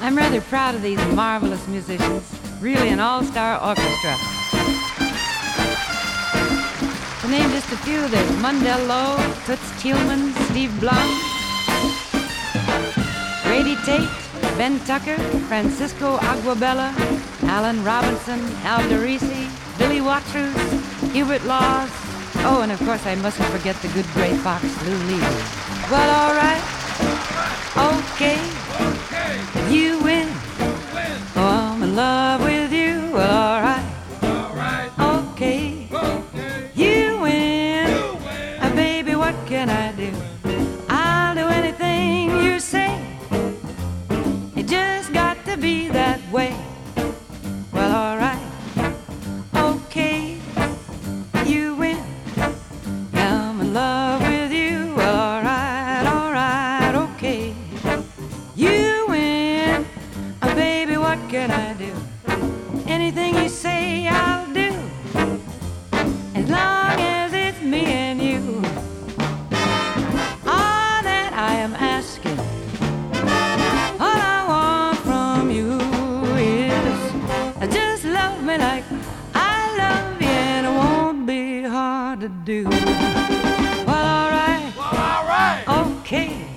I'm rather proud of these marvelous musicians, really an all-star orchestra. To name just a few, there's Mundell Lowe, Toots Thielman, Steve Blum, Grady Tate, Ben Tucker, Francisco Aguabella, Alan Robinson, Al DeRisi, Billy Watrous, Hubert Laws. Oh, and of course I mustn't forget the good gray fox, Lou Levy. Well, all right, okay, you win. Oh, I'm in love with you. Well, all right, okay, you win. Baby, what can I do? I'll do anything you say. It just got to be that way. Well, all right, okay, you win. I'm in love with you. Well, all right, okay, you win. Baby, what can I do? Anything you say, I'll do, as long as it's me and you. All that I am asking, all I want from you is just love me like I love you, and it won't be hard to do. Well, all right, okay.